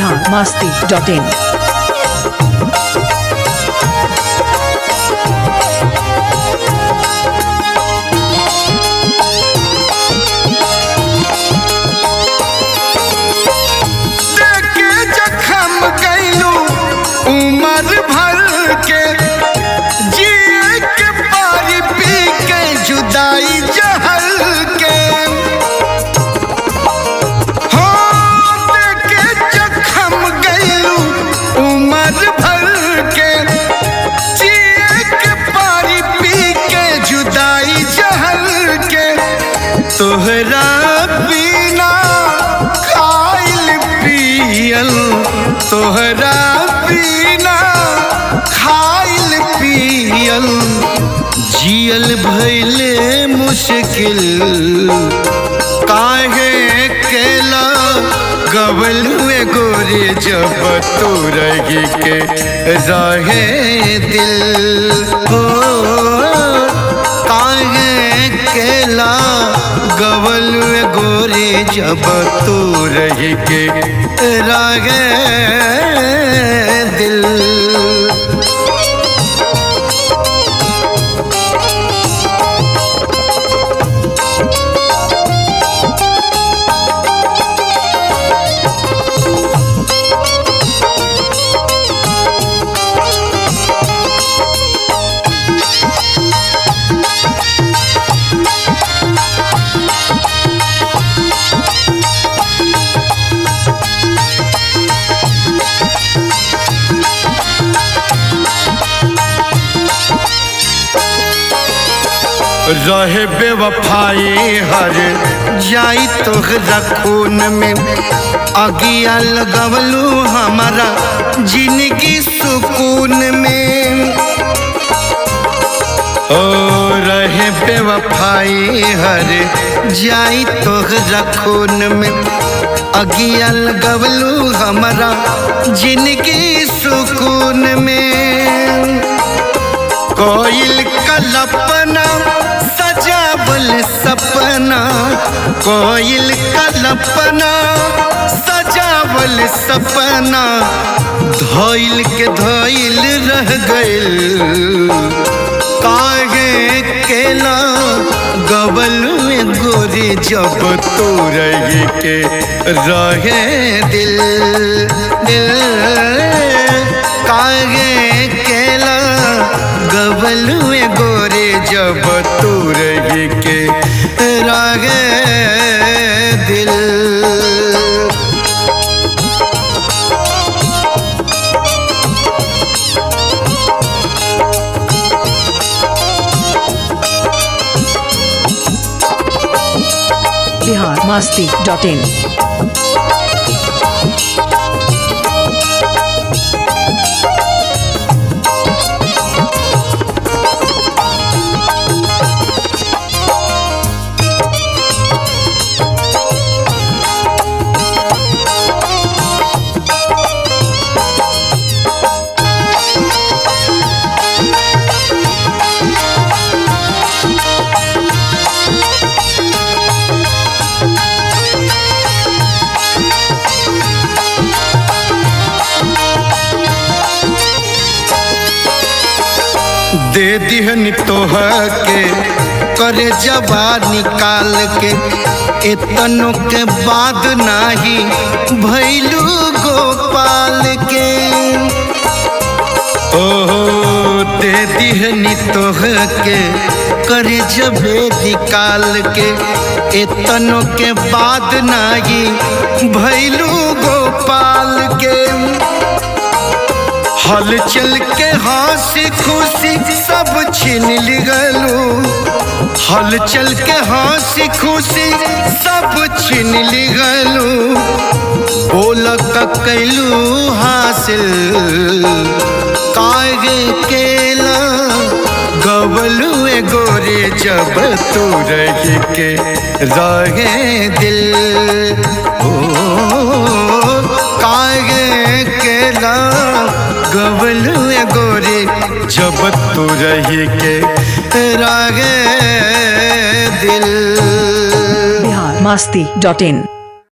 biharmasti.in देखे जखम गइलू उमर भर के जिए के पारी पी के जुदाई जहर के हो देखे जखम गइलू उमर भर के जिए के पारी पी के जुदाई जहर के तोहरा बिना खाइल पियल तोहरा बिना खाइल पियल जियल भइले मुश्किल काहे केला गबल हुए गोरे जब तू रही के रहे दिल हो काहे केला गबल हुए गोरे जब तू रही के रहे दिल रहे बेवफाई हर जाई तोहरा खून में अगिया लगवलू हमारा जिंदगी सुकून में ओ रहे बेवफाई हर जाई तोहरा खून में अगिया लगवलू हमारा जिंदगी सुकून में कोयल कल्पना सजावल सपना कोयल कल्पना सजावल सपना धोइल के धोइल रह गइल काहे केला गबल में गोरी जब तू रही के रहे दिल दिल काहे केला गबल में गोरे जब तू रही के रहे दिल biharmasti.in दे दिहन तोह के करे जबा निकाल के इतनों के बाद नाही भैलू गोपाल के ओहो दे दिहनी तोह के करे जबे निकाल के इतनों के बाद नाही भैलू गोपाल के हल चल के हंसी खुशी सब छीन लिगलू हल चल के हंसी खुशी सब छीन लिगलू बोल कैलू हासिल काहे केला गबलू गोरे जब तू रही के रहे दिल ओ काहे केला गबलू गोरे जब तू रही के रागे दिल biharmasti.in